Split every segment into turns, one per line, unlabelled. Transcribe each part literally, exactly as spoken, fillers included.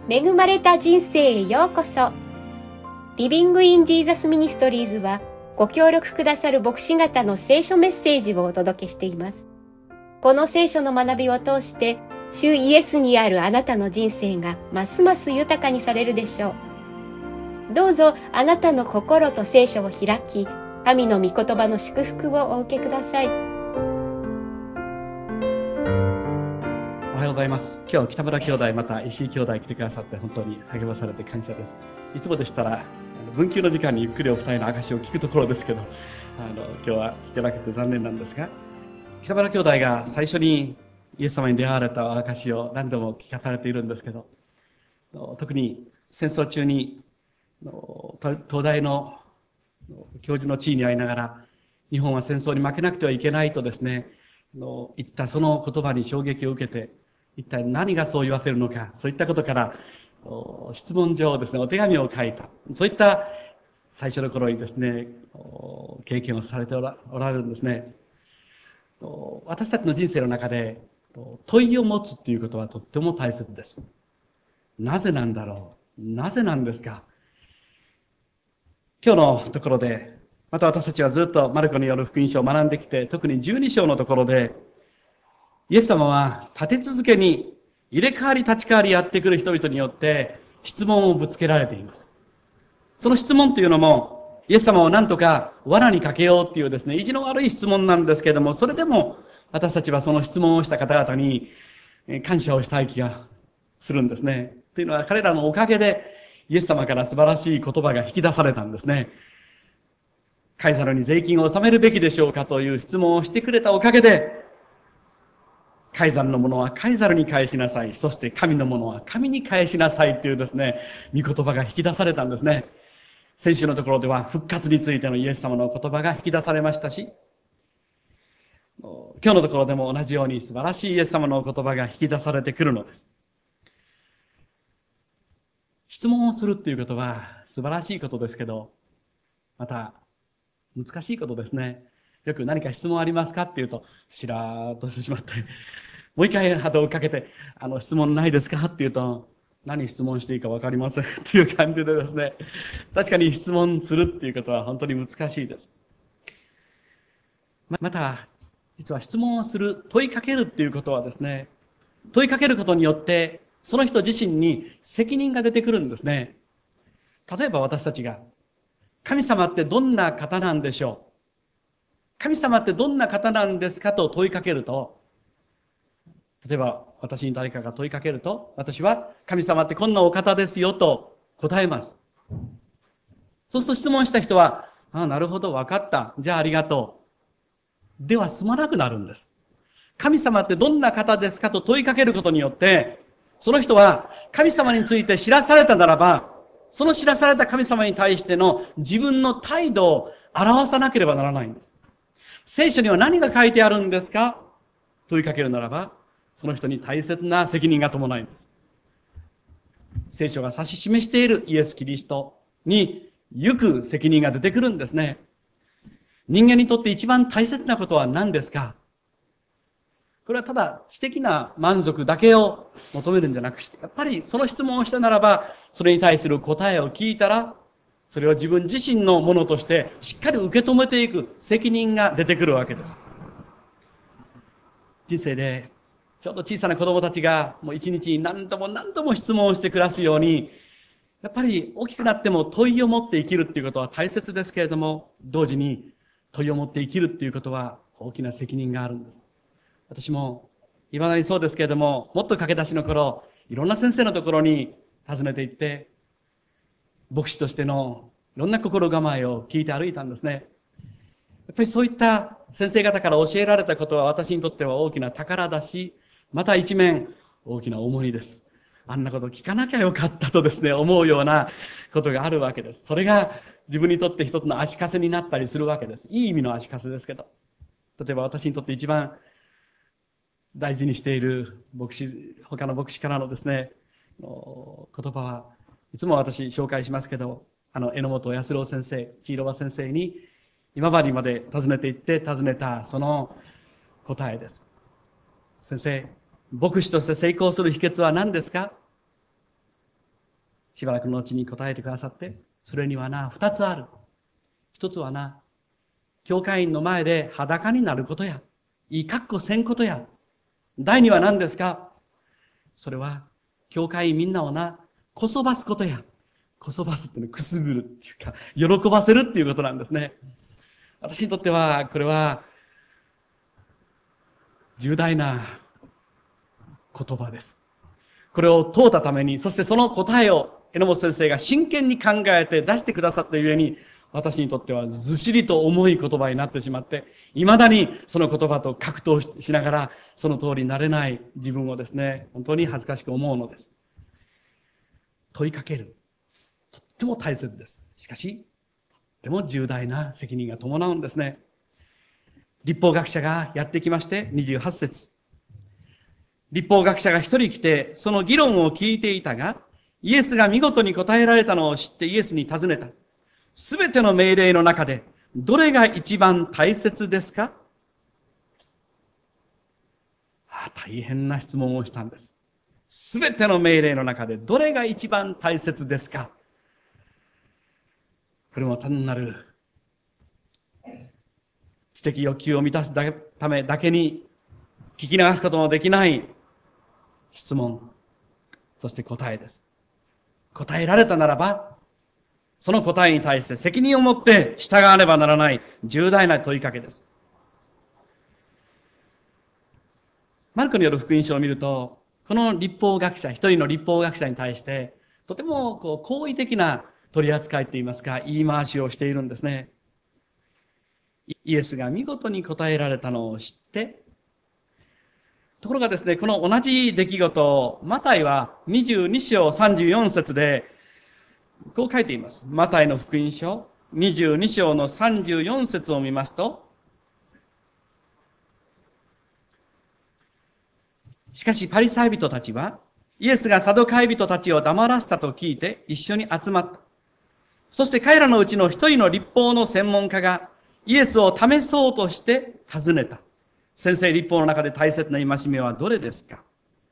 恵まれた人生へようこそ。リビングインジーザスミニストリーズはご協力くださる牧師方の聖書メッセージをお届けしています。この聖書の学びを通して主イエスにあるあなたの人生がますます豊かにされるでしょう。どうぞあなたの心と聖書を開き、神の御言葉の祝福をお受けください。
おはようございます。今日北村兄弟また石井兄弟来てくださって本当に励まされて感謝です。いつもでしたら文休の時間にゆっくりお二人の証を聞くところですけど、あの今日は聞けなくて残念なんですが、北村兄弟が最初にイエス様に出会われた証を何度も聞かされているんですけど、特に戦争中に東大の教授の地位にありながら日本は戦争に負けなくてはいけないとですね、言ったその言葉に衝撃を受けて、一体何がそう言わせるのか、そういったことから質問状をですね、お手紙を書いた、そういった最初の頃にですね、経験をされておられるんですね。私たちの人生の中で問いを持つっていうことはとっても大切です。なぜなんだろう、なぜなんですか。今日のところで、また私たちはずっとマルコによる福音書を学んできて、特にじゅうに章のところで、イエス様は立て続けに入れ替わり立ち替わりやってくる人々によって質問をぶつけられています。その質問というのも、イエス様を何とか罠にかけようっていうですね、意地の悪い質問なんですけれども、それでも私たちはその質問をした方々に感謝をしたい気がするんですね。というのは彼らのおかげでイエス様から素晴らしい言葉が引き出されたんですね。カイサルに税金を納めるべきでしょうかという質問をしてくれたおかげで、カイサルのものはカイサルに返しなさい。そして神のものは神に返しなさいというですね、御言葉が引き出されたんですね。先週のところでは復活についてのイエス様の言葉が引き出されましたし、今日のところでも同じように素晴らしいイエス様の言葉が引き出されてくるのです。質問をするっていうことは素晴らしいことですけど、また難しいことですね。よく何か質問ありますかって言うと、しらーっとしてしまって、もう一回波動をかけて、あの、質問ないですかって言うと、何質問していいかわかりませんっていう感じでですね、確かに質問するっていうことは本当に難しいです。また、実は質問をする、問いかけるっていうことはですね、問いかけることによって、その人自身に責任が出てくるんですね。例えば私たちが、神様ってどんな方なんでしょう、神様ってどんな方なんですかと問いかけると、例えば私に誰かが問いかけると、私は神様ってこんなお方ですよと答えます。そうすると質問した人は、ああ、なるほど、わかった。じゃあありがとう。では済まなくなるんです。神様ってどんな方ですかと問いかけることによって、その人は神様について知らされたならば、その知らされた神様に対しての自分の態度を表さなければならないんです。聖書には何が書いてあるんですか問いかけるならば、その人に大切な責任が伴います。聖書が指し示しているイエス・キリストに行く責任が出てくるんですね。人間にとって一番大切なことは何ですか。これはただ知的な満足だけを求めるんじゃなくして、やっぱりその質問をしたならば、それに対する答えを聞いたら、それを自分自身のものとしてしっかり受け止めていく責任が出てくるわけです。人生でちょうど小さな子供たちがもう一日に何度も何度も質問をして暮らすように、やっぱり大きくなっても問いを持って生きるっていうことは大切ですけれども、同時に問いを持って生きるっていうことは大きな責任があるんです。私も未だにそうですけれども、もっと駆け出しの頃、いろんな先生のところに訪ねて行って、牧師としてのいろんな心構えを聞いて歩いたんですね。やっぱりそういった先生方から教えられたことは私にとっては大きな宝だし、また一面大きな重荷です。あんなこと聞かなきゃよかったとですね、思うようなことがあるわけです。それが自分にとって一つの足かせになったりするわけです。いい意味の足かせですけど。例えば私にとって一番大事にしている牧師、他の牧師からのですね、言葉はいつも私紹介しますけど、あの、榎本康郎先生、千尋場先生に今治まで訪ねて行って尋ねたその答えです。先生、牧師として成功する秘訣は何ですか？ しばらくの後に答えてくださって、それにはな、二つある。一つはな、教会員の前で裸になることや、いい格好せんことや。第二は何ですか？それは、教会員みんなをな、こそばすことや。こそばすっていうのはくすぐるっていうか、喜ばせるっていうことなんですね。私にとっては、これは、重大な言葉です。これを問うたために、そしてその答えを榎本先生が真剣に考えて出してくださったゆえに、私にとってはずしりと重い言葉になってしまって、未だにその言葉と格闘しながら、その通りになれない自分をですね、本当に恥ずかしく思うのです。問いかける。とっても大切です。しかし、とっても重大な責任が伴うんですね。律法学者がやってきまして、にじゅうはち節。律法学者が一人来て、その議論を聞いていたが、イエスが見事に答えられたのを知ってイエスに尋ねた。すべての命令の中で、どれが一番大切ですか？ああ、大変な質問をしたんです。すべての命令の中で、どれが一番大切ですか？これも単なる、知的欲求を満たすためだけに、聞き流すことのできない質問、そして答えです。答えられたならば、その答えに対して責任を持って従わねばならない重大な問いかけです。マルコによる福音書を見ると、この律法学者、一人の律法学者に対して、とてもこう好意的な取り扱いといいますか、言い回しをしているんですね。イエスが見事に答えられたのを知って、ところがですね、この同じ出来事を、マタイはにじゅうに章さんじゅうよん節で、こう書いています。マタイの福音書、にじゅうに章のさんじゅうよん節を見ますと、しかしパリサイ人たちは、イエスがサドカイ人たちを黙らせたと聞いて一緒に集まった。そして彼らのうちの一人の律法の専門家が、イエスを試そうとして尋ねた。先生、律法の中で大切な戒めはどれですか？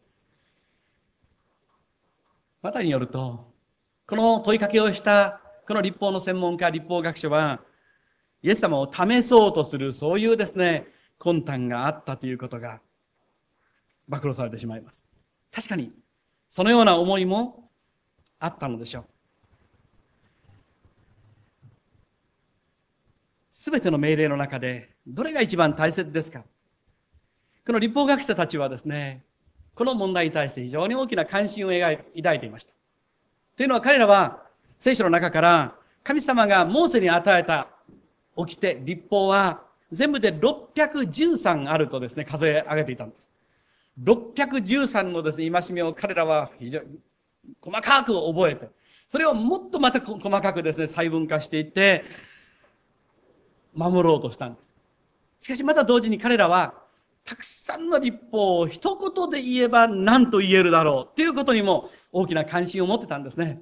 マタイによると、この問いかけをした、この律法の専門家、律法学者は、イエス様を試そうとする、そういうですね、魂胆があったということが、暴露されてしまいます。確かに、そのような思いもあったのでしょう。すべての命令の中で、どれが一番大切ですか？この律法学者たちはですね、この問題に対して非常に大きな関心を抱いていました。というのは彼らは、聖書の中から神様がモーセに与えた掟、律法は全部でろっぴゃくじゅうさんあるとですね、数え上げていたんです。ろっぴゃくじゅうさんのですね、戒めを彼らは非常に細かく覚えて、それをもっとまた細かくですね、細分化していって、守ろうとしたんです。しかしまた同時に彼らは、たくさんの律法を一言で言えば何と言えるだろうっていうことにも大きな関心を持ってたんですね。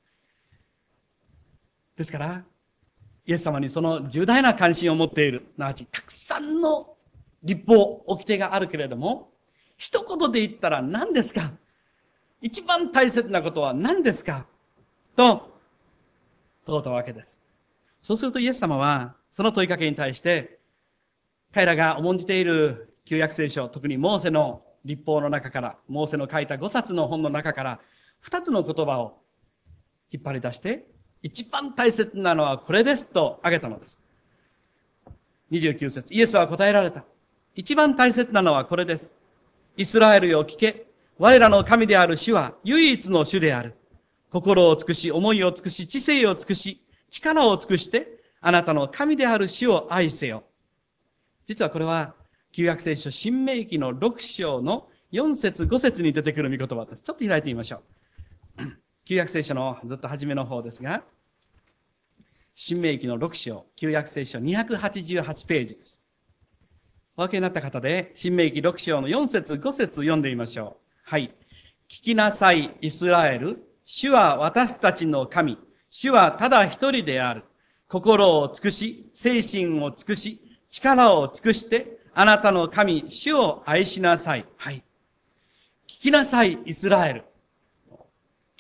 ですから、イエス様にその重大な関心を持っている、すなわちたくさんの律法、掟があるけれども、一言で言ったら何ですか？一番大切なことは何ですか？と問うたわけです。そうするとイエス様は、その問いかけに対して、彼らが重んじている旧約聖書、特にモーセの律法の中から、モーセの書いたごさつの本の中から、二つの言葉を引っ張り出して、一番大切なのはこれですと挙げたのです。にじゅうきゅう節、イエスは答えられた。一番大切なのはこれです。イスラエルよ聞け。我らの神である主は唯一の主である。心を尽くし、思いを尽くし、知性を尽くし、力を尽くして、あなたの神である主を愛せよ。実はこれは、旧約聖書新明記のろく章のよん節ご節に出てくる御言葉です。ちょっと開いてみましょう。旧約聖書のずっと初めの方ですが、新明記のろく章、旧約聖書にひゃくはちじゅうはちページです。お分けになった方で、新明記ろく章のよん節ご節読んでみましょう。はい。聞きなさい、イスラエル。主は私たちの神。主はただ一人である。心を尽くし、精神を尽くし、力を尽くして、あなたの神、主を愛しなさい。はい。聞きなさい、イスラエル。聞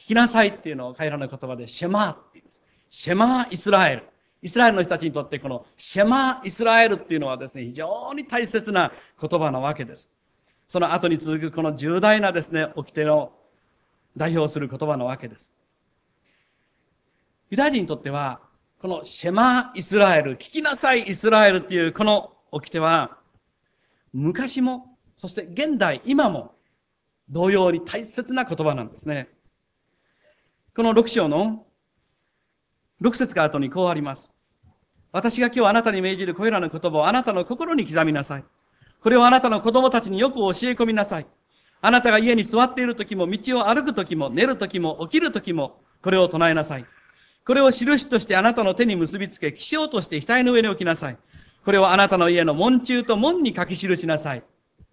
聞きなさいっていうのを彼らの言葉でシェマーって言うんです。シェマーイスラエル。イスラエルの人たちにとってこのシェマーイスラエルっていうのはですね、非常に大切な言葉なわけです。その後に続くこの重大なですね、掟の代表する言葉なわけです。ユダヤ人にとっては、このシェマーイスラエル、聞きなさいイスラエルっていうこの掟は、昔も、そして現代、今も、同様に大切な言葉なんですね。この六章の六節から後にこうあります。私が今日あなたに命じるこれらの言葉をあなたの心に刻みなさい。これをあなたの子供たちによく教え込みなさい。あなたが家に座っている時も、道を歩く時も、寝る時も、起きる時も、これを唱えなさい。これを印としてあなたの手に結びつけ、記章として額の上に置きなさい。これをあなたの家の門中と門に書き記しなさい。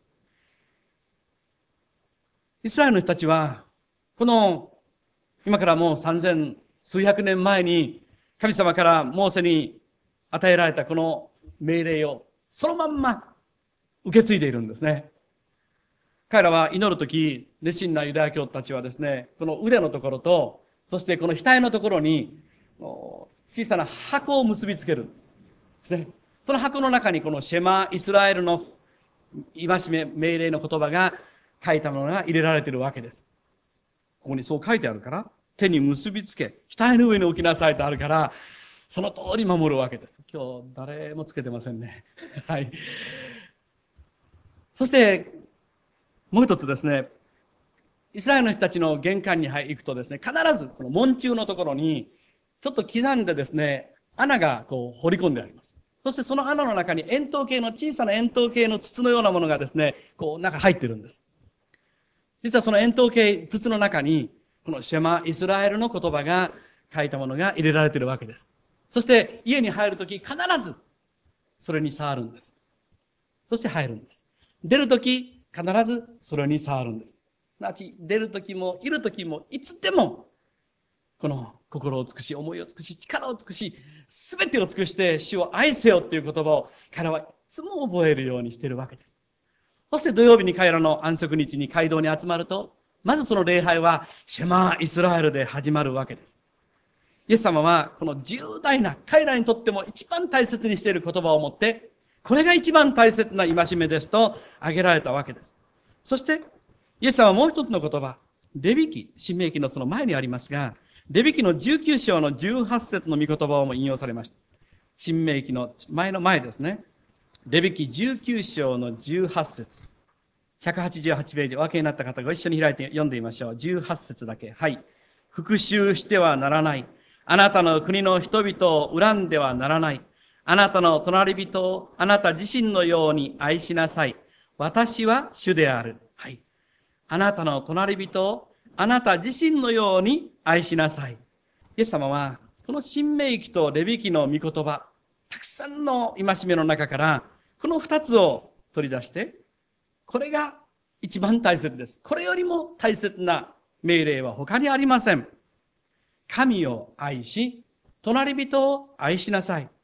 イスラエルの人たちは、この、今からもう三千数百年前に、神様からモーセに与えられたこの命令を、そのまんま受け継いでいるんですね。彼らは祈るとき、熱心なユダヤ教たちはですね、この腕のところと、そしてこの額のところに、小さな箱を結びつけるんです。ですね。その箱の中にこのシェマーイスラエルの戒め、命令の言葉が書いたものが入れられているわけです。ここにそう書いてあるから、手に結びつけ、額の上に置きなさいとあるから、その通り守るわけです。今日誰もつけてませんね。はい。そして、もう一つですね、イスラエルの人たちの玄関に行くとですね、必ずこの門中のところに、ちょっと刻んでですね、穴がこう掘り込んであります。そしてその穴の中に円筒形の小さな円筒形の筒のようなものがですね、こう中入ってるんです。実はその円筒形筒の中に、このシェマイスラエルの言葉が書いたものが入れられているわけです。そして家に入るとき必ずそれに触るんです。そして入るんです。出るとき必ずそれに触るんです。なち、出るときもいるときもいつでもこの心を尽くし、思いを尽くし、力を尽くし、すべてを尽くして主を愛せよっていう言葉を彼はいつも覚えるようにしているわけです。そして土曜日に彼らの安息日に街道に集まると、まずその礼拝はシェマーイスラエルで始まるわけです。イエス様はこの重大な彼らにとっても一番大切にしている言葉を持って、これが一番大切な戒めですと挙げられたわけです。そして、イエス様はもう一つの言葉、レビ記、新明記のその前にありますが、レビ記のじゅうきゅう章のじゅうはち節の御言葉をも引用されました。新明記の前の前ですね。レビ記じゅうきゅう章のじゅうはち節。ひゃくはちじゅうはちページお分けになった方ご一緒に開いて読んでみましょう。じゅうはち節だけ。はい。復讐してはならない。あなたの国の人々を恨んではならない。あなたの隣人をあなた自身のように愛しなさい。私は主である。はい。あなたの隣人をあなた自身のように愛しなさい。イエス様は、この新明記とレビ記の御言葉、たくさんの戒めの中から、この二つを取り出して、これが一番大切です。これよりも大切な命令は他にありません。神を愛し、隣人を愛しなさい。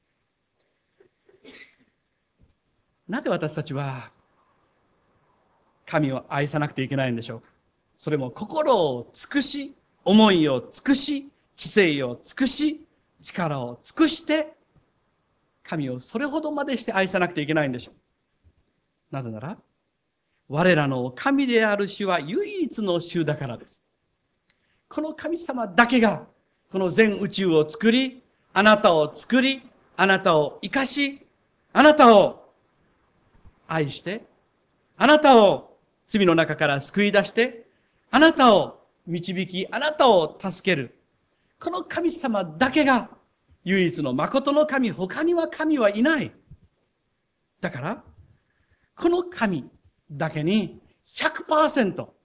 なぜ私たちは、神を愛さなくてはいけないんでしょうか。それも心を尽くし、思いを尽くし、知性を尽くし、力を尽くして、神をそれほどまでして愛さなくてはいけないんでしょう。なぜなら、我らの神である主は唯一の主だからです。この神様だけが、この全宇宙を作り、あなたを作り、あなたを生かし、あなたを愛して、あなたを罪の中から救い出して、あなたを導き、あなたを助ける。この神様だけが唯一の誠の神、他には神はいない。だから、この神だけに ひゃくパーセント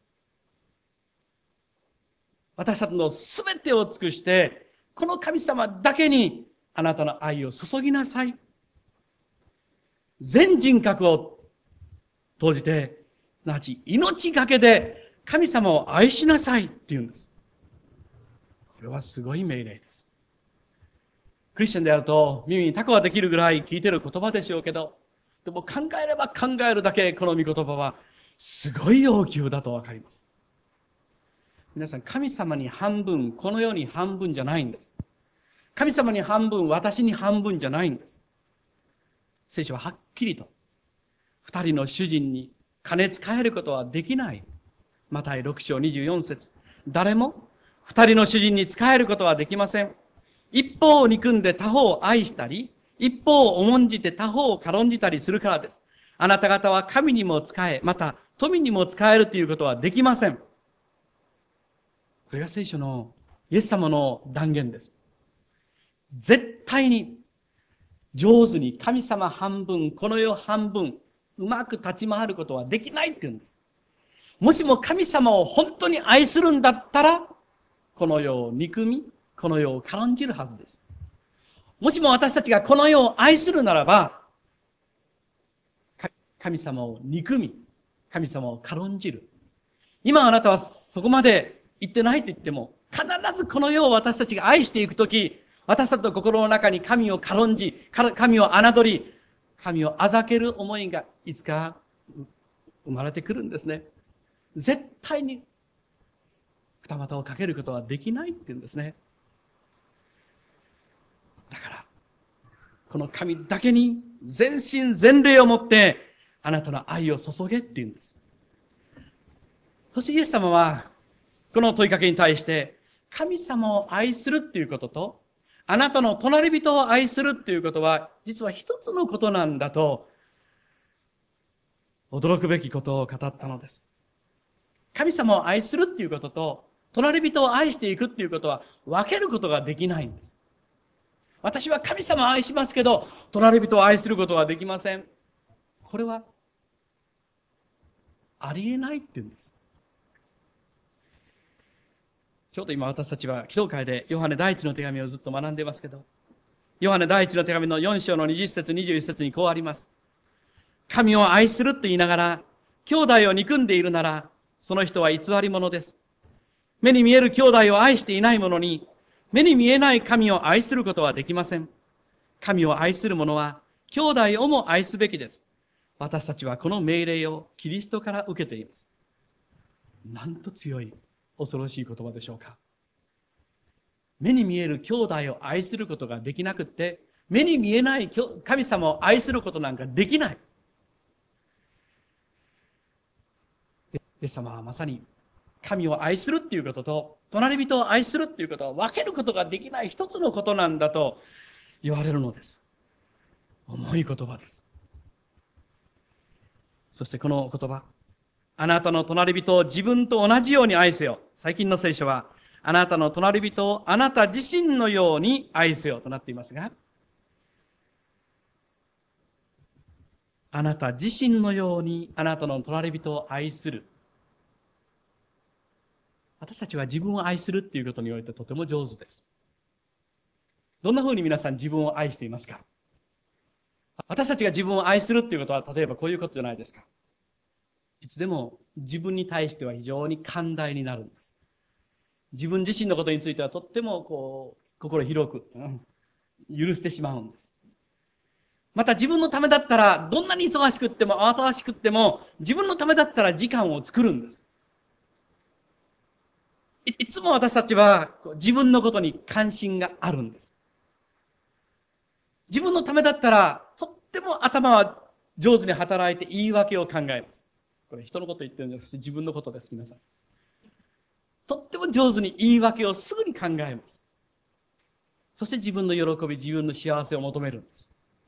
私たちのすべてを尽くして、この神様だけにあなたの愛を注ぎなさい。全人格を投じて、なち命がけで神様を愛しなさいって言うんです。これはすごい命令です。クリスチャンであると耳にタコができるぐらい聞いてる言葉でしょうけど、でも考えれば考えるだけこの御言葉はすごい要求だとわかります。 皆さん、神様に半分、この世に半分じゃないんです。神様に半分、私に半分じゃないんです。聖書ははっきりと、二人の主人に金使えることはできない。マタイろく章にじゅうよん節。誰も二人の主人に使えることはできません。一方を憎んで他方を愛したり、一方を重んじて他方を軽んじたりするからです。あなた方は神にも使え、また富にも使えるということはできません。これが聖書のイエス様の断言です。絶対に上手に神様半分、この世半分、うまく立ち回ることはできないって言うんです。もしも神様を本当に愛するんだったら、この世を憎み、この世を軽んじるはずです。もしも私たちがこの世を愛するならば、神様を憎み、神様を軽んじる。今あなたはそこまで言ってないと言っても、必ずこの世を私たちが愛していくとき、私たちの心の中に神を軽んじ、神を侮り、神をあざける思いがいつか生まれてくるんですね。絶対に二股をかけることはできないって言うんですね。だから、この神だけに全身全霊を持ってあなたの愛を注げって言うんです。そしてイエス様は、この問いかけに対して、神様を愛するっていうことと、あなたの隣人を愛するっていうことは、実は一つのことなんだと、驚くべきことを語ったのです。神様を愛するっていうことと、隣人を愛していくっていうことは、分けることができないんです。私は神様を愛しますけど、隣人を愛することはできません。これは、ありえないって言うんです。ちょうど今私たちは、祈祷会でヨハネ第一の手紙をずっと学んでいますけど、ヨハネ第一の手紙のよん章のにじゅっ節、にじゅういっ節にこうあります。神を愛すると言いながら、兄弟を憎んでいるなら、その人は偽り者です。目に見える兄弟を愛していない者に、目に見えない神を愛することはできません。神を愛する者は、兄弟をも愛すべきです。私たちはこの命令をキリストから受けています。なんと強い、恐ろしい言葉でしょうか。目に見える兄弟を愛することができなくって、目に見えない神様を愛することなんかできない。イエス様はまさに神を愛するっていうことと隣人を愛するっていうことは分けることができない一つのことなんだと言われるのです。重い言葉です。そしてこの言葉、あなたの隣人を自分と同じように愛せよ。最近の聖書はあなたの隣人をあなた自身のように愛せよとなっていますが、あなた自身のようにあなたの隣人を愛する。私たちは自分を愛するっていうことにおいてとても上手です。どんな風に皆さん自分を愛していますか？私たちが自分を愛するっていうことは、例えばこういうことじゃないですか。いつでも自分に対しては非常に寛大になるんです。自分自身のことについてはとってもこう、心広く、うん、許してしまうんです。また自分のためだったら、どんなに忙しくっても慌ただしくっても、自分のためだったら時間を作るんです。い, いつも私たちは自分のことに関心があるんです。自分のためだったら、とっても頭は上手に働いて言い訳を考えます。これ人のこと言ってるんじゃなくて自分のことです、皆さん。とっても上手に言い訳をすぐに考えます。そして自分の喜び、自分の幸せを求めるんです。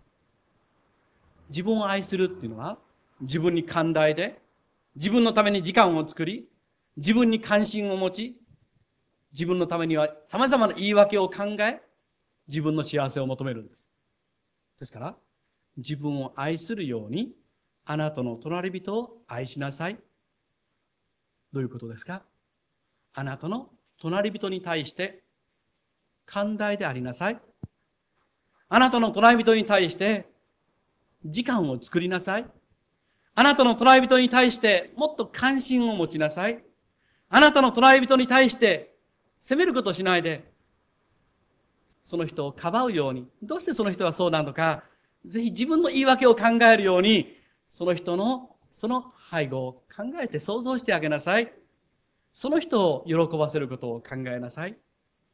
自分を愛するっていうのは、自分に寛大で、自分のために時間を作り、自分に関心を持ち、自分のためには様々な言い訳を考え、自分の幸せを求めるんです。ですから、自分を愛するように、あなたの隣人を愛しなさい。どういうことですか？あなたの隣人に対して寛大でありなさい。あなたの隣人に対して時間を作りなさい。あなたの隣人に対してもっと関心を持ちなさい。あなたの隣人に対して責めることをしないで、その人をかばうように、どうしてその人はそうなのか、ぜひ自分の言い訳を考えるように、その人のその背後を考えて想像してあげなさい。 その人を喜ばせることを考えなさい。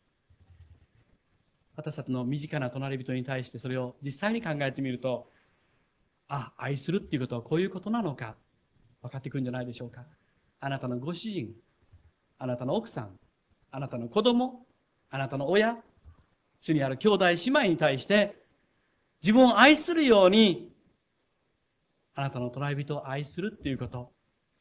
私たちの身近な隣人に対してそれを実際に考えてみると、あ、愛するっていうことはこういうことなのか、分かってくるんじゃないでしょうか。あなたのご主人、あなたの奥さん、あなたの子供、あなたの親、主にある兄弟姉妹に対して自分を愛するように、あなたの隣人を愛するっていうこと。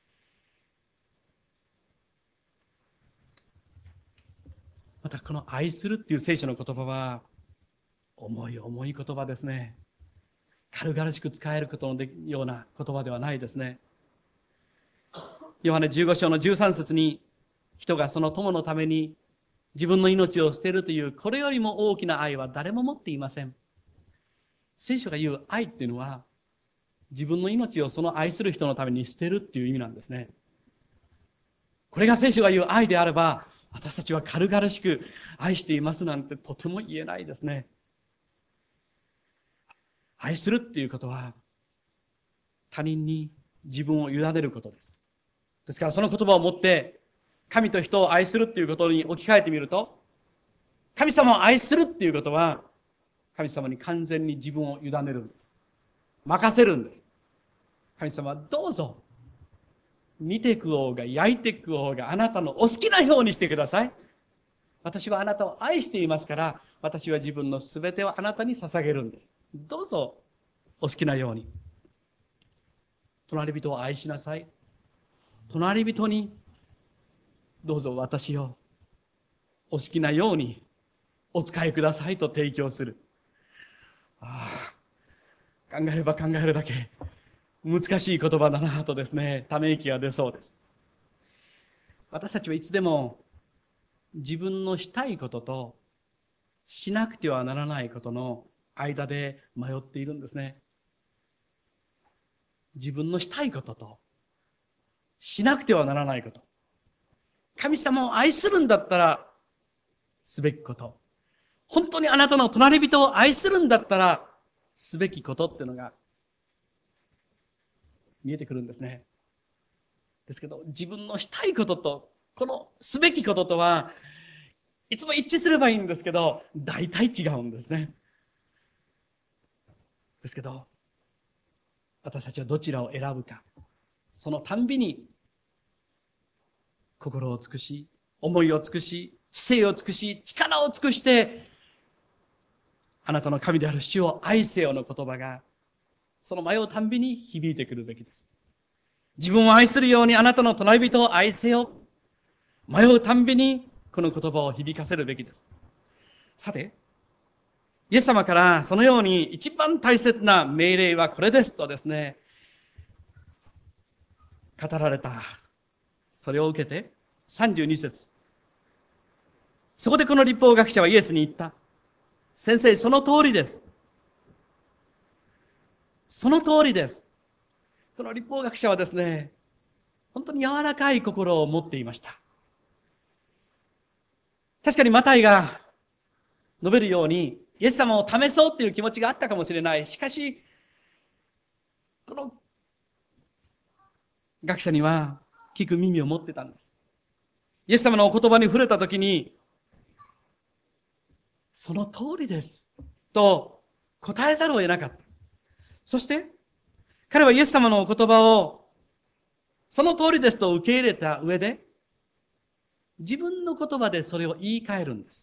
またこの愛するっていう聖書の言葉は、重い重い言葉ですね。軽々しく使えることのような言葉ではないですね。ヨハネじゅうご章のじゅうさん節に、人がその友のために自分の命を捨てるという、これよりも大きな愛は誰も持っていません。聖書が言う愛っていうのは、自分の命をその愛する人のために捨てるっていう意味なんですね。これが聖書が言う愛であれば、私たちは軽々しく愛していますなんてとても言えないですね。愛するっていうことは、他人に自分を委ねることです。ですからその言葉を持って、神と人を愛するっていうことに置き換えてみると、神様を愛するっていうことは、神様に完全に自分を委ねるんです。任せるんです。神様はどうぞ、煮て食おうが焼いて食おうがあなたのお好きなようにしてください。私はあなたを愛していますから、私は自分のすべてをあなたに捧げるんです。どうぞお好きなように。隣人を愛しなさい。隣人にどうぞ私をお好きなようにお使いくださいと提供する。ああ、考えれば考えるだけ難しい言葉だなとですね、ため息が出そうです。私たちはいつでも自分のしたいこととしなくてはならないことの間で迷っているんですね。自分のしたいこととしなくてはならないこと。神様を愛するんだったらすべきこと。本当にあなたの隣人を愛するんだったらすべきことっていうのが見えてくるんですね。ですけど、自分のしたいこととこのすべきこととはいつも一致すればいいんですけど、大体違うんですね。ですけど、私たちはどちらを選ぶか。そのたんびに心を尽くし、思いを尽くし、知性を尽くし、力を尽くして、あなたの神である主を愛せよの言葉が、その迷うたんびに響いてくるべきです。自分を愛するようにあなたの隣人を愛せよ。迷うたんびにこの言葉を響かせるべきです。さて、イエス様からそのように一番大切な命令はこれですとですね、語られた。それを受けて、さんじゅうに節。そこでこの律法学者はイエスに言った。先生、その通りです。その通りです。この律法学者はですね、本当に柔らかい心を持っていました。確かにマタイが述べるように、イエス様を試そうっていう気持ちがあったかもしれない。しかし、この学者には聞く耳を持ってたんです。イエス様のお言葉に触れたときに、その通りです。と答えざるを得なかった。そして、彼はイエス様のお言葉を、その通りですと受け入れた上で、自分の言葉でそれを言い換えるんです。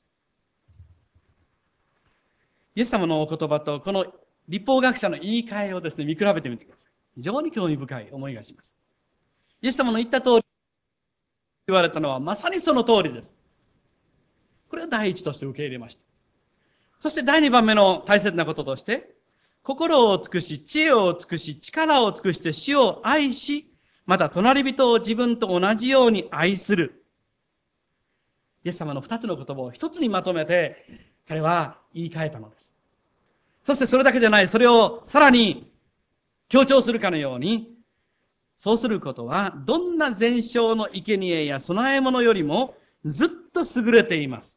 イエス様のお言葉とこの律法学者の言い換えをですね、見比べてみてください。非常に興味深い思いがします。イエス様の言った通り、言われたのはまさにその通りです。これを第一として受け入れました。そして第二番目の大切なこととして、心を尽くし、知恵を尽くし、力を尽くして主を愛し、また隣人を自分と同じように愛する。イエス様の二つの言葉を一つにまとめて、彼は言い換えたのです。そしてそれだけじゃない、それをさらに強調するかのように、そうすることは、どんな全焼の生贄や供え物よりもずっと優れています。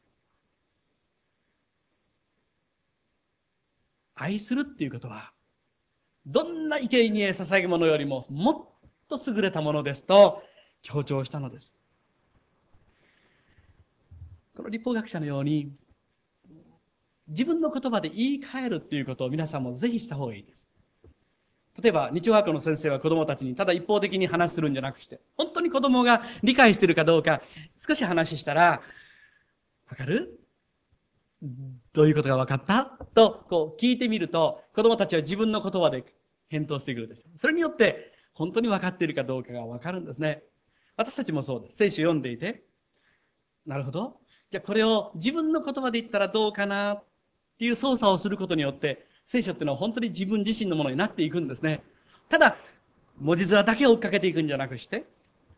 愛するっていうことは、どんな生贄捧げ物よりももっと優れたものですと強調したのです。 この律法学者のように、自分の言葉で言い換えるっていうことを皆さんもぜひした方がいいです。例えば、日曜学校の先生は子供たちにただ一方的に話するんじゃなくして、本当に子供が理解しているかどうか、少し話したら、わかる？どういうことがわかった？と、こう聞いてみると、子供たちは自分の言葉で返答してくるんです。それによって、本当にわかっているかどうかがわかるんですね。私たちもそうです。聖書を読んでいて、なるほど。じゃあこれを自分の言葉で言ったらどうかなっていう操作をすることによって、聖書っていうのは本当に自分自身のものになっていくんですね。ただ、文字面だけを追っかけていくんじゃなくして、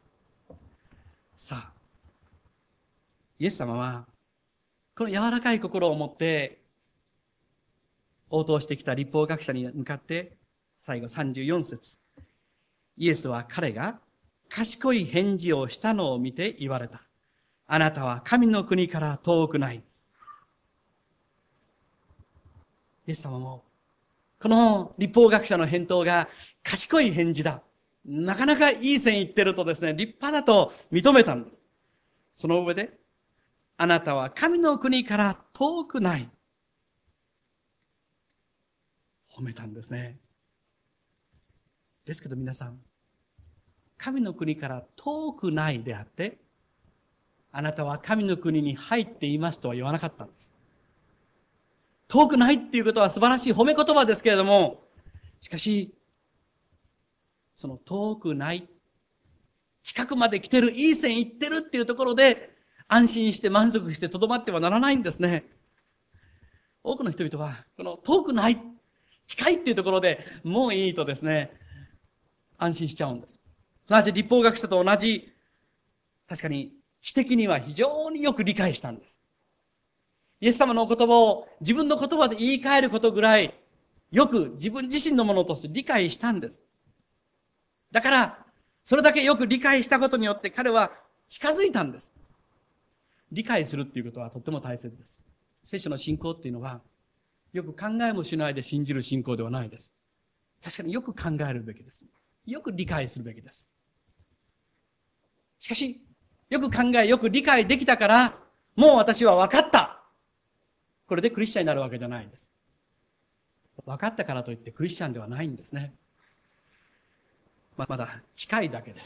さあ、イエス様は、この柔らかい心を持って、応答してきた律法学者に向かって、最後さんじゅうよん節。イエスは彼が賢い返事をしたのを見て言われた。あなたは神の国から遠くない。イエス様も、この律法学者の返答が賢い返事だ。なかなかいい線いってるとですね、立派だと認めたんです。その上で、あなたは神の国から遠くない。褒めたんですね。ですけど皆さん、神の国から遠くないであって、あなたは神の国に入っていますとは言わなかったんです。遠くないっていうことは素晴らしい褒め言葉ですけれども、しかし、その遠くない、近くまで来てる、いい線いってるっていうところで、安心して満足して留まってはならないんですね。多くの人々は、この遠くない、近いっていうところでもういいとですね、安心しちゃうんです。同じ律法学者と同じ、確かに知的には非常によく理解したんです。イエス様の言葉を自分の言葉で言い換えることぐらい、よく自分自身のものとして理解したんです。だから、それだけよく理解したことによって彼は近づいたんです。理解するっていうことはとっても大切です。聖書の信仰っていうのは、よく考えもしないで信じる信仰ではないです。確かによく考えるべきです。よく理解するべきです。しかし、よく考え、よく理解できたから、もう私は分かった。これでクリスチャンになるわけじゃないんです。分かったからといってクリスチャンではないんですね。ままだ近いだけです。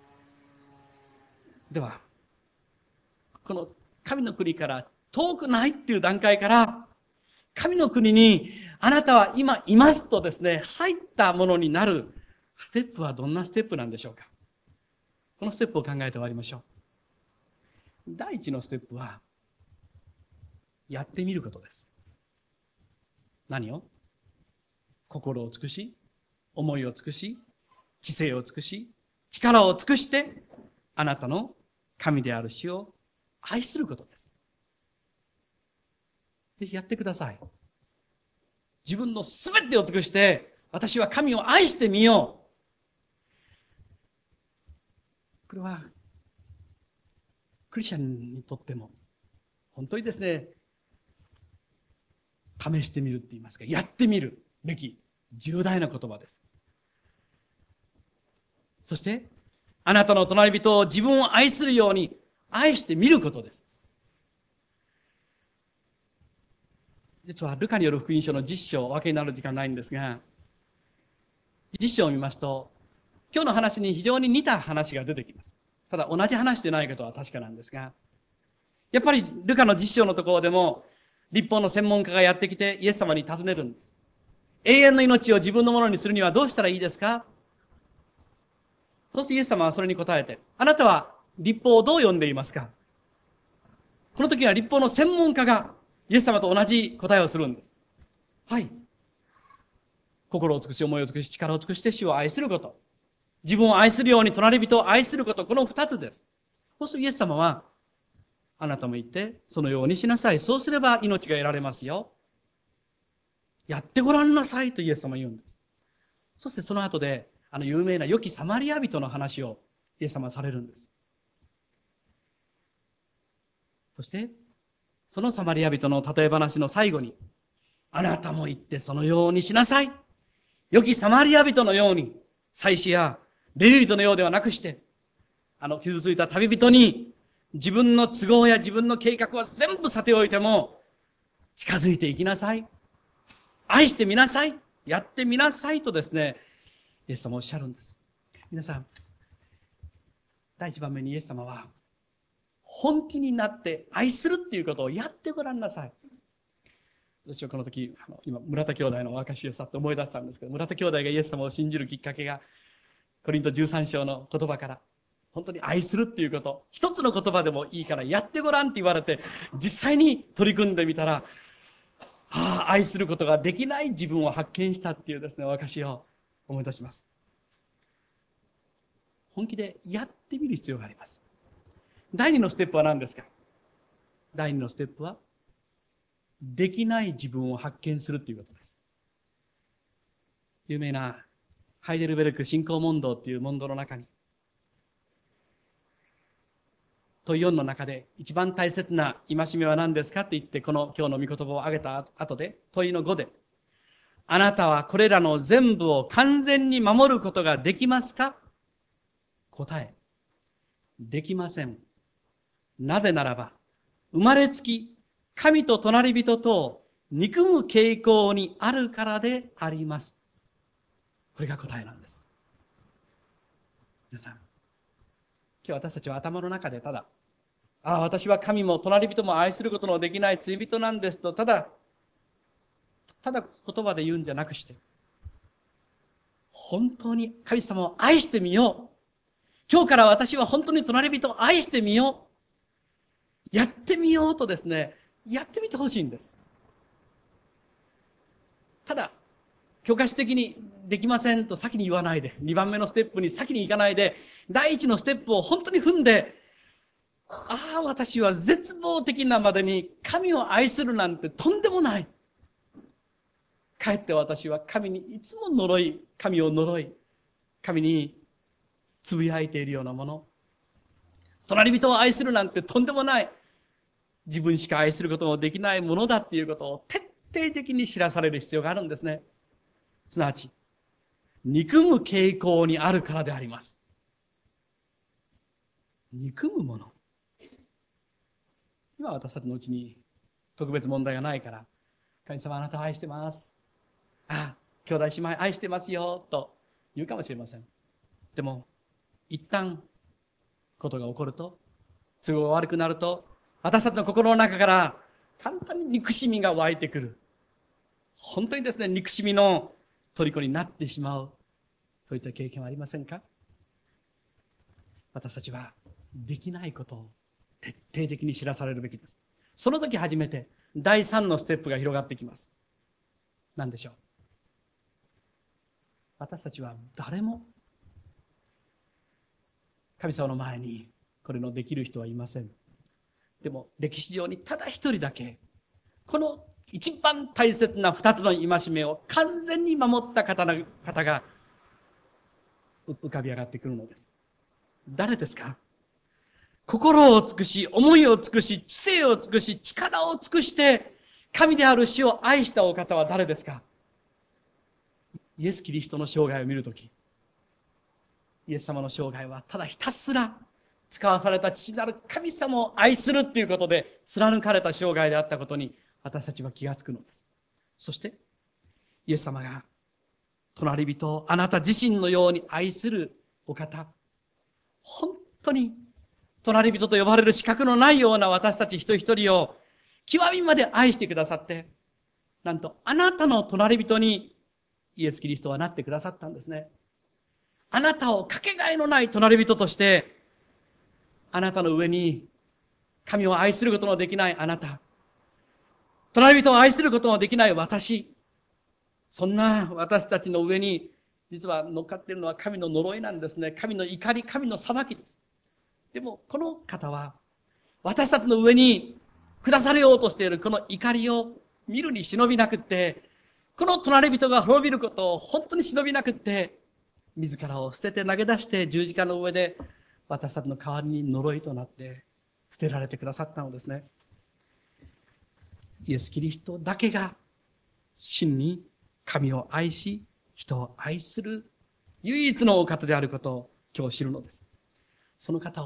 では、この神の国から遠くないっていう段階から、神の国にあなたは今いますとですね、入ったものになるステップはどんなステップなんでしょうか。このステップを考えて終わりましょう。第一のステップは、やってみることです。何を？心を尽くし、思いを尽くし、知性を尽くし、力を尽くして、あなたの神である主を愛することです。ぜひやってください。自分のすべてを尽くして、私は神を愛してみよう。これは、クリスチャンにとっても、本当にですね、試してみるって言いますか、やってみるべき重大な言葉です。そして、あなたの隣人を自分を愛するように愛してみることです。実はルカによる福音書のじゅっ章、お分けになる時間ないんですが、じゅっ章を見ますと、今日の話に非常に似た話が出てきます。ただ同じ話でないことは確かなんですが、やっぱりルカのじゅっ章のところでも、律法の専門家がやってきてイエス様に尋ねるんです。永遠の命を自分のものにするにはどうしたらいいですか？そしてイエス様はそれに答えて、あなたは律法をどう読んでいますか？この時は律法の専門家がイエス様と同じ答えをするんです。はい。心を尽くし、思いを尽くし、力を尽くして主を愛すること。自分を愛するように隣人を愛すること。この二つです。そうするとイエス様は、あなたも言って、そのようにしなさい。そうすれば命が得られますよ。やってごらんなさいとイエス様は言うんです。そしてその後で、あの有名な良きサマリア人の話をイエス様はされるんです。そして、そのサマリア人の例え話の最後に、あなたも言ってそのようにしなさい。良きサマリア人のように、祭司やレビ人のようではなくして、あの傷ついた旅人に自分の都合や自分の計画は全部さておいても、近づいていきなさい。愛してみなさい。やってみなさいとですね、イエス様おっしゃるんです。皆さん、第一番目にイエス様は、本気になって愛するっていうことをやってごらんなさい。私はこの時、あの今、村田兄弟のお証をさっと思い出したんですけど、村田兄弟がイエス様を信じるきっかけが、コリントじゅうさん章の言葉から、本当に愛するっていうこと、一つの言葉でもいいからやってごらんって言われて、実際に取り組んでみたら、ああ、愛することができない自分を発見したっていうですね、お証を思い出します。本気でやってみる必要があります。第二のステップは何ですか？第二のステップは、できない自分を発見するということです。有名なハイデルベルク信仰問答っていう問答の中に、問いよんの中で一番大切な戒めは何ですかって言って、この今日の御言葉を挙げた後で、問いのごで、あなたはこれらの全部を完全に守ることができますか？答え、できません。なぜならば、生まれつき神と隣人とを憎む傾向にあるからであります。これが答えなんです。皆さん、今日私たちは頭の中でただ、ああ、私は神も隣人も愛することのできない罪人なんですと、ただ、ただ言葉で言うんじゃなくして、本当に神様を愛してみよう。今日から私は本当に隣人を愛してみよう。やってみようとですね、やってみてほしいんです。ただ、教科書的にできませんと先に言わないで、にばんめのステップに先に行かないで、第一のステップを本当に踏んで、ああ、私は絶望的なまでに神を愛するなんてとんでもない。かえって私は神にいつも呪い、神を呪い、神につぶやいているようなもの。隣人を愛するなんてとんでもない。自分しか愛することもできないものだっていうことを徹底的に知らされる必要があるんですね。すなわち、憎む傾向にあるからであります。憎むもの。今私たちのうちに特別問題がないから、神様あなたを愛してます。ああ、兄弟姉妹愛してますよ、と言うかもしれません。でも、一旦、ことが起こると、都合が悪くなると、私たちの心の中から簡単に憎しみが湧いてくる。本当にですね、憎しみの虜になってしまう。そういった経験はありませんか？私たちはできないことを徹底的に知らされるべきです。その時初めて第三のステップが広がってきます。何でしょう？私たちは誰も神様の前にこれのできる人はいません。でも歴史上にただ一人だけ、この一番大切な二つの戒めを完全に守った方が浮かび上がってくるのです。誰ですか？心を尽くし、思いを尽くし、知性を尽くし、力を尽くして、神である主を愛したお方は誰ですか？イエス・キリストの生涯を見るとき、イエス様の生涯はただひたすら使わされた父なる神様を愛するっていうことで貫かれた生涯であったことに私たちは気がつくのです。そして、イエス様が隣人をあなた自身のように愛するお方、本当に隣人と呼ばれる資格のないような私たち一人一人を極みまで愛してくださって、なんとあなたの隣人にイエス・キリストはなってくださったんですね。あなたをかけがえのない隣人として、あなたの上に神を愛することのできないあなた、隣人を愛することのできない私、そんな私たちの上に実は乗っかっているのは神の呪いなんですね。神の怒り、神の裁きです。でもこの方は私たちの上に下されようとしているこの怒りを見るに忍びなくって、この隣人が滅びることを本当に忍びなくって、自らを捨てて投げ出して十字架の上で私たちの代わりに呪いとなって捨てられてくださったのですね。イエス・キリストだけが真に神を愛し人を愛する唯一のお方であることを今日知るのです。その方を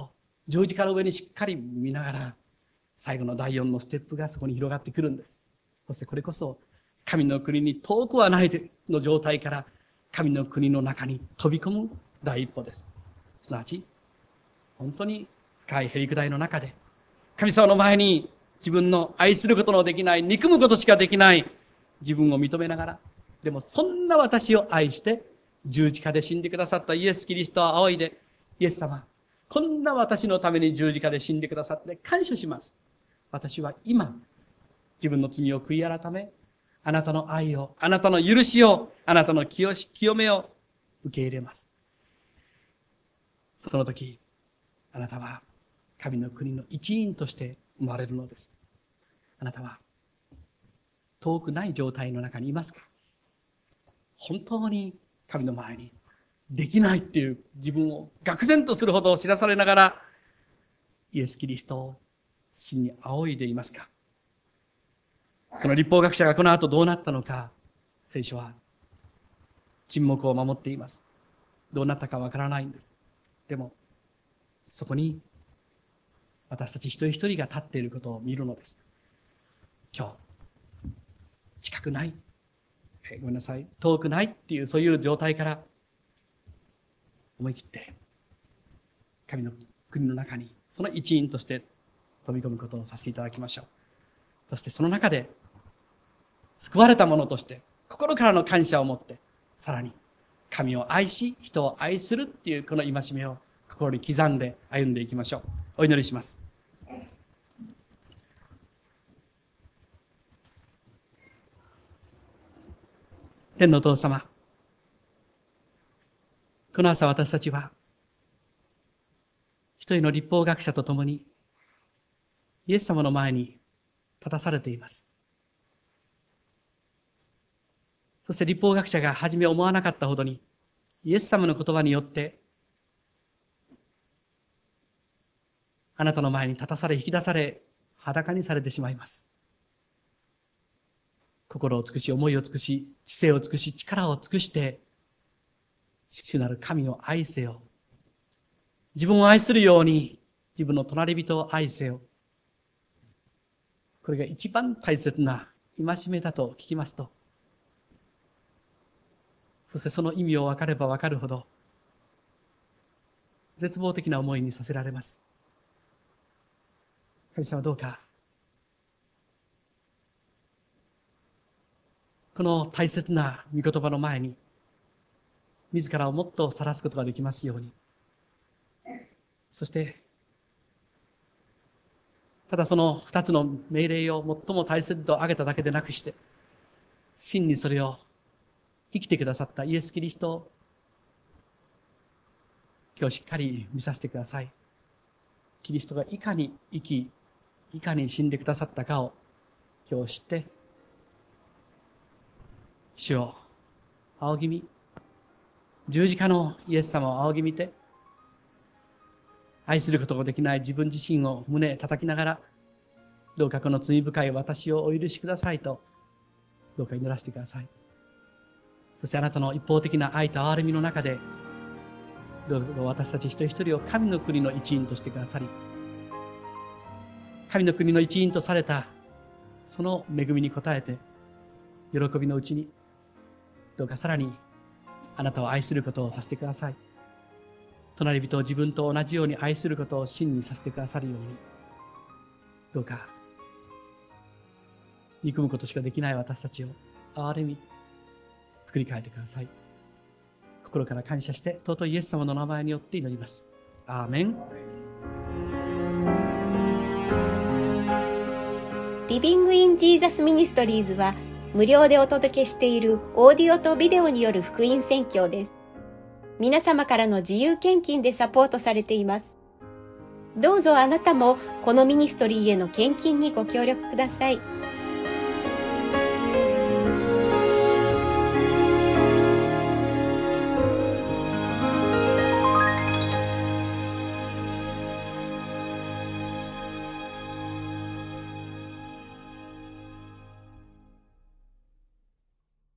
十字架の上にしっかり見ながら、最後の第四のステップがそこに広がってくるんです。そしてこれこそ、神の国に遠くはないの状態から、神の国の中に飛び込む第一歩です。すなわち、本当に深いへりくだりの中で、神様の前に自分の愛することのできない、憎むことしかできない自分を認めながら、でもそんな私を愛して、十字架で死んでくださったイエス・キリストを仰いで、イエス様、こんな私のために十字架で死んでくださって感謝します。私は今、自分の罪を悔い改め、あなたの愛を、あなたの許しを、あなたの清し、清めを受け入れます。その時、あなたは神の国の一員として生まれるのです。あなたは遠くない状態の中にいますか？本当に神の前にできないっていう自分を愕然とするほど知らされながら、イエス・キリストを死に仰いでいますか？この律法学者がこの後どうなったのか、聖書は沈黙を守っています。どうなったかわからないんです。でも、そこに私たち一人一人が立っていることを見るのです。今日、近くない、えごめんなさい、遠くないっていうそういう状態から思い切って神の国の中にその一員として飛び込むことをさせていただきましょう。そしてその中で救われた者として心からの感謝を持って、さらに神を愛し人を愛するっていうこの戒めを心に刻んで歩んでいきましょう。お祈りします。天のお父様、この朝私たちは一人の律法学者と共にイエス様の前に立たされています。そして律法学者が初め思わなかったほどにイエス様の言葉によってあなたの前に立たされ引き出され裸にされてしまいます。心を尽くし思いを尽くし知性を尽くし力を尽くして主なる神を愛せよ。自分を愛するように自分の隣人を愛せよ。これが一番大切な戒めだと聞きますと、そしてその意味を分かれば分かるほど絶望的な思いにさせられます。神様どうかこの大切な御言葉の前に自らをもっと晒すことができますように、そしてただその二つの命令を最も大切と挙げただけでなくして、真にそれを生きてくださったイエス・キリストを今日しっかり見させてください。キリストがいかに生き、いかに死んでくださったかを今日知って、主を仰ぎ見、十字架のイエス様を仰ぎ見て、愛することができない自分自身を胸叩きながら、どうかこの罪深い私をお許しくださいと、どうか祈らせてください。そしてあなたの一方的な愛と憐れみの中で、どうか私たち一人一人を神の国の一員としてくださり、神の国の一員とされたその恵みに応えて、喜びのうちに、どうかさらにあなたを愛することをさせてください。隣人を自分と同じように愛することを真にさせてくださるように、どうか憎むことしかできない私たちを憐れみ作り変えてください。心から感謝して尊いイエス様の名前によって祈ります。アーメン。
リビングインジーザスミニストリーズは無料でお届けしているオーディオとビデオによる福音宣教です。皆様からの自由献金でサポートされています。どうぞあなたもこのミニストリーへの献金にご協力ください。